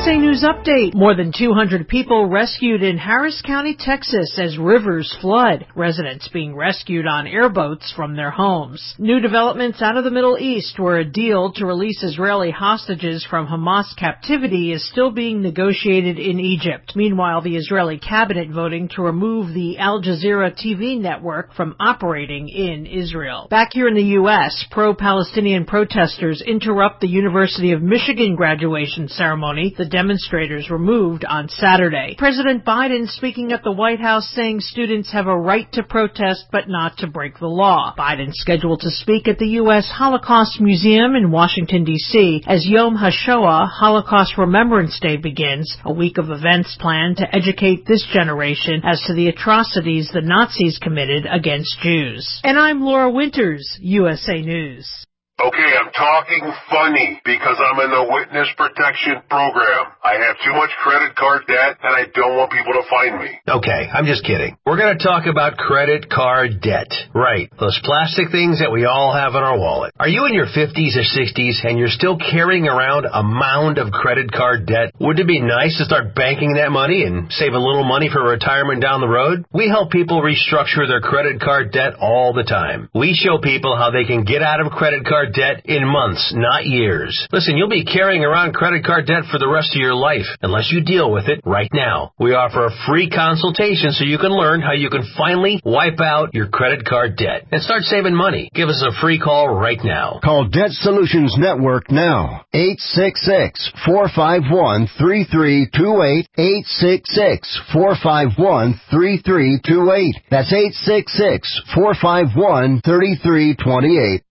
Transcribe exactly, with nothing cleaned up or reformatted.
A News Update. More than two hundred people rescued in Harris County, Texas as rivers flood. Residents being rescued on airboats from their homes. New developments out of the Middle East, where a deal to release Israeli hostages from Hamas captivity is still being negotiated in Egypt. Meanwhile, the Israeli cabinet voting to remove the Al Jazeera T V network from operating in Israel. Back here in the U S, pro-Palestinian protesters interrupt the University of Michigan graduation ceremony the demonstrators removed on Saturday. President Biden speaking at the White House saying students have a right to protest but not to break the law. Biden scheduled to speak at the U S Holocaust Museum in Washington, D C as Yom HaShoah, Holocaust Remembrance Day, begins, a week of events planned to educate this generation as to the atrocities the Nazis committed against Jews. And I'm Laura Winters, U S A News. Okay, I'm talking funny because I'm in the witness protection program. I have too much credit card debt and I don't want people to find me. Okay, I'm just kidding. We're going to talk about credit card debt. Right, those plastic things that we all have in our wallet. Are you in your fifties or sixties and you're still carrying around a mound of credit card debt? Wouldn't it be nice to start banking that money and save a little money for retirement down the road? We help people restructure their credit card debt all the time. We show people how they can get out of credit card debt in months, not years. Listen, you'll be carrying around credit card debt for the rest of your life unless you deal with it right now. We offer a free consultation so you can learn how you can finally wipe out your credit card debt and start saving money. Give us a free call right now. Call Debt Solutions Network now. eight six six, four five one, three three two eight. eight six six, four five one, three three two eight. That's eight six six, four five one, three three two eight.